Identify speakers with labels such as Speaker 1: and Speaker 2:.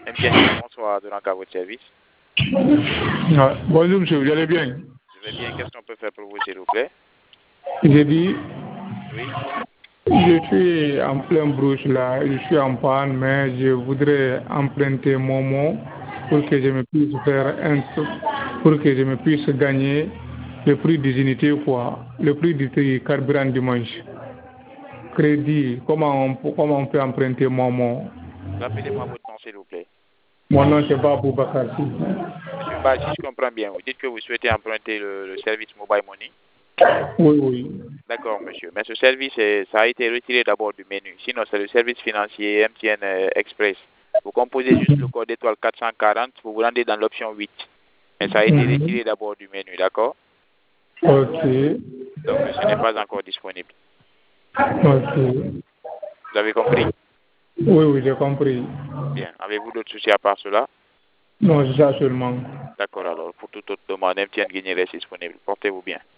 Speaker 1: MTN, bonsoir, de à votre service.
Speaker 2: Bonjour monsieur, vous allez bien?
Speaker 1: Je vais bien, qu'est-ce qu'on peut faire pour vous, s'il vous plaît?
Speaker 2: J'ai dit,
Speaker 1: Oui.
Speaker 2: je suis en plein brouche là, je suis en panne, mais je voudrais emprunter mon mot pour que je me puisse faire pour que je me puisse gagner le prix des unités, quoi, le prix du carburant dimanche. Crédit, comment on peut emprunter mon mot?
Speaker 1: Rappelez-moi votre nom, s'il vous plaît.
Speaker 2: Mon nom c'est Babou Bakarsi.
Speaker 1: Monsieur Mbal, si je comprends bien, vous dites que vous souhaitez emprunter le service Mobile Money.
Speaker 2: Oui, oui.
Speaker 1: D'accord, monsieur. Mais ce service, ça a été retiré d'abord du menu. Sinon, c'est le service financier MTN Express. Vous composez juste le code étoile 440, vous vous rendez dans l'option 8. Mais ça a été retiré d'abord du menu, d'accord?
Speaker 2: Ok.
Speaker 1: Donc, ce n'est pas encore disponible.
Speaker 2: Ok.
Speaker 1: Vous avez compris?
Speaker 2: Oui, oui, j'ai compris.
Speaker 1: Bien. Avez-vous d'autres soucis à part cela?
Speaker 2: Non, c'est ça seulement.
Speaker 1: D'accord, alors. Pour toute autre demande, MTN Guinée reste disponible. Portez-vous bien.